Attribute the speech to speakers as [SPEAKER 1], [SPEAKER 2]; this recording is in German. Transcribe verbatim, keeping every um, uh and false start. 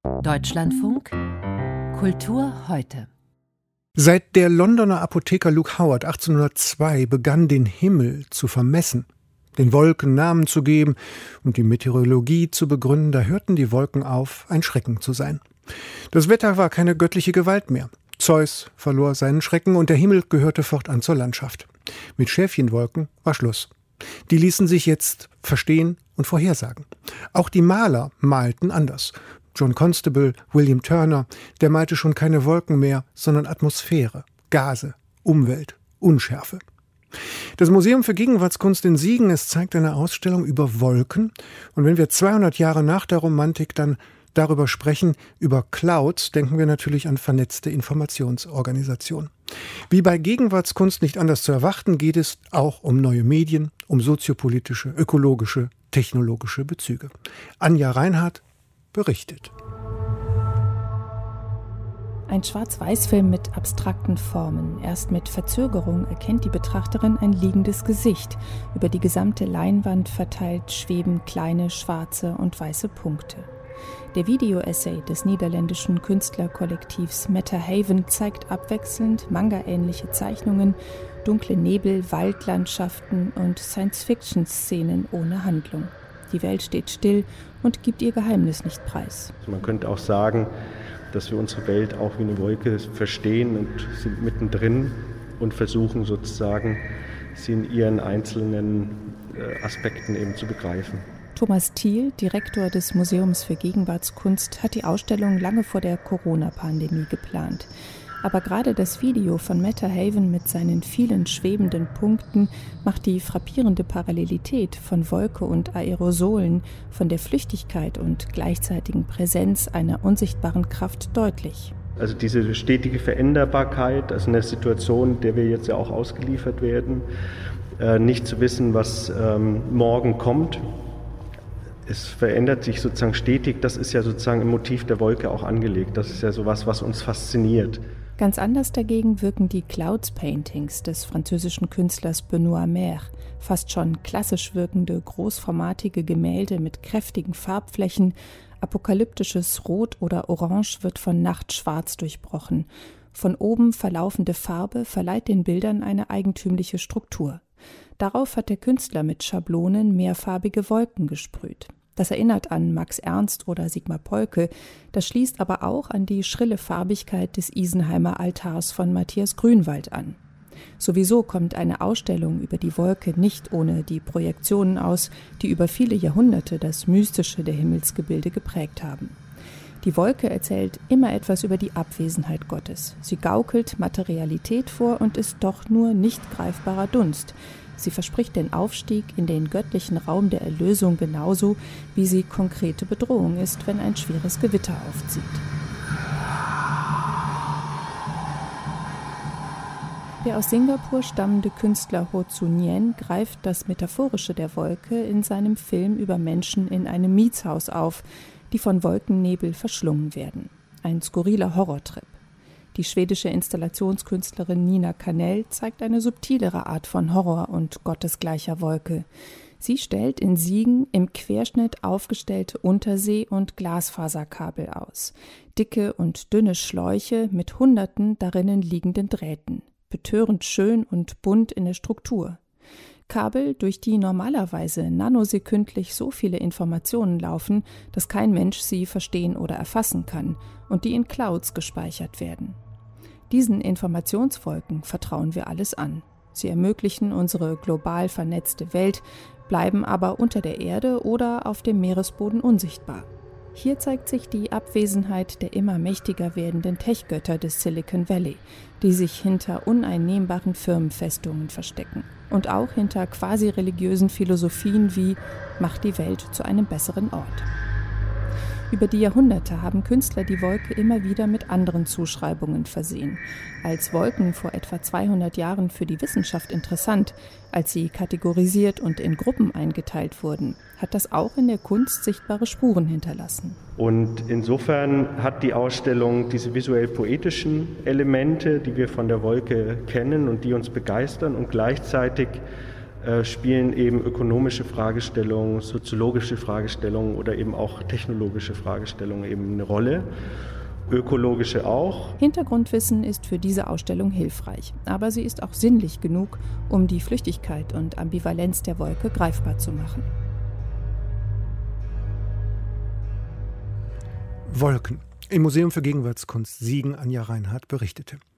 [SPEAKER 1] Deutschlandfunk Kultur heute.
[SPEAKER 2] Seit der Londoner Apotheker Luke Howard achtzehnhundertzwei begann, den Himmel zu vermessen, den Wolken Namen zu geben und die Meteorologie zu begründen, da hörten die Wolken auf, ein Schrecken zu sein. Das Wetter war keine göttliche Gewalt mehr. Zeus verlor seinen Schrecken und der Himmel gehörte fortan zur Landschaft. Mit Schäfchenwolken war Schluss. Die ließen sich jetzt verstehen und vorhersagen. Auch die Maler malten anders. John Constable, William Turner, der malte schon keine Wolken mehr, sondern Atmosphäre, Gase, Umwelt, Unschärfe. Das Museum für Gegenwartskunst in Siegen, es zeigt eine Ausstellung über Wolken. Und wenn wir zweihundert Jahre nach der Romantik dann darüber sprechen, über Clouds, denken wir natürlich an vernetzte Informationsorganisation. Wie bei Gegenwartskunst nicht anders zu erwarten, geht es auch um neue Medien, um soziopolitische, ökologische, technologische Bezüge. Anja Reinhardt berichtet.
[SPEAKER 3] Ein Schwarz-Weiß-Film mit abstrakten Formen. Erst mit Verzögerung erkennt die Betrachterin ein liegendes Gesicht. Über die gesamte Leinwand verteilt schweben kleine schwarze und weiße Punkte. Der Video-Essay des niederländischen Künstlerkollektivs Meta Haven zeigt abwechselnd Manga-ähnliche Zeichnungen, dunkle Nebel, Waldlandschaften und Science-Fiction-Szenen ohne Handlung. Die Welt steht still und gibt ihr Geheimnis nicht preis.
[SPEAKER 4] Man könnte auch sagen, dass wir unsere Welt auch wie eine Wolke verstehen und sind mittendrin und versuchen sozusagen, sie in ihren einzelnen Aspekten eben zu begreifen.
[SPEAKER 3] Thomas Thiel, Direktor des Museums für Gegenwartskunst, hat die Ausstellung lange vor der Corona-Pandemie geplant. Aber gerade das Video von Meta Haven mit seinen vielen schwebenden Punkten macht die frappierende Parallelität von Wolke und Aerosolen, von der Flüchtigkeit und gleichzeitigen Präsenz einer unsichtbaren Kraft deutlich.
[SPEAKER 4] Also diese stetige Veränderbarkeit, also eine Situation, der wir jetzt ja auch ausgeliefert werden, äh, nicht zu wissen, was ähm, morgen kommt. Es verändert sich sozusagen stetig, das ist ja sozusagen im Motiv der Wolke auch angelegt. Das ist ja sowas, was uns fasziniert.
[SPEAKER 3] Ganz anders dagegen wirken die Clouds-Paintings des französischen Künstlers Benoît Mer. Fast schon klassisch wirkende, großformatige Gemälde mit kräftigen Farbflächen. Apokalyptisches Rot oder Orange wird von Nachtschwarz durchbrochen. Von oben verlaufende Farbe verleiht den Bildern eine eigentümliche Struktur. Darauf hat der Künstler mit Schablonen mehrfarbige Wolken gesprüht. Das erinnert an Max Ernst oder Sigmar Polke, das schließt aber auch an die schrille Farbigkeit des Isenheimer Altars von Matthias Grünwald an. Sowieso kommt eine Ausstellung über die Wolke nicht ohne die Projektionen aus, die über viele Jahrhunderte das Mystische der Himmelsgebilde geprägt haben. Die Wolke erzählt immer etwas über die Abwesenheit Gottes. Sie gaukelt Materialität vor und ist doch nur nicht greifbarer Dunst. Sie verspricht den Aufstieg in den göttlichen Raum der Erlösung genauso, wie sie konkrete Bedrohung ist, wenn ein schweres Gewitter aufzieht. Der aus Singapur stammende Künstler Ho Tzu Nyen greift das Metaphorische der Wolke in seinem Film über Menschen in einem Mietshaus auf, die von Wolkennebel verschlungen werden. Ein skurriler Horrortrip. Die schwedische Installationskünstlerin Nina Kanell zeigt eine subtilere Art von Horror und gottesgleicher Wolke. Sie stellt in Siegen im Querschnitt aufgestellte Untersee- und Glasfaserkabel aus. Dicke und dünne Schläuche mit hunderten darinnen liegenden Drähten. Betörend schön und bunt in der Struktur. Kabel, durch die normalerweise nanosekündlich so viele Informationen laufen, dass kein Mensch sie verstehen oder erfassen kann und die in Clouds gespeichert werden. Diesen Informationswolken vertrauen wir alles an. Sie ermöglichen unsere global vernetzte Welt, bleiben aber unter der Erde oder auf dem Meeresboden unsichtbar. Hier zeigt sich die Abwesenheit der immer mächtiger werdenden Tech-Götter des Silicon Valley, die sich hinter uneinnehmbaren Firmenfestungen verstecken und auch hinter quasi religiösen Philosophien wie „Macht die Welt zu einem besseren Ort“. Über die Jahrhunderte haben Künstler die Wolke immer wieder mit anderen Zuschreibungen versehen. Als Wolken vor etwa zweihundert Jahren für die Wissenschaft interessant, als sie kategorisiert und in Gruppen eingeteilt wurden, hat das auch in der Kunst sichtbare Spuren hinterlassen.
[SPEAKER 4] Und insofern hat die Ausstellung diese visuell-poetischen Elemente, die wir von der Wolke kennen und die uns begeistern, und gleichzeitig äh, spielen eben ökonomische Fragestellungen, soziologische Fragestellungen oder eben auch technologische Fragestellungen eben eine Rolle. Ökologische auch.
[SPEAKER 3] Hintergrundwissen ist für diese Ausstellung hilfreich, aber sie ist auch sinnlich genug, um die Flüchtigkeit und Ambivalenz der Wolke greifbar zu machen.
[SPEAKER 2] Wolken. Im Museum für Gegenwartskunst Siegen Anja Reinhardt berichtete.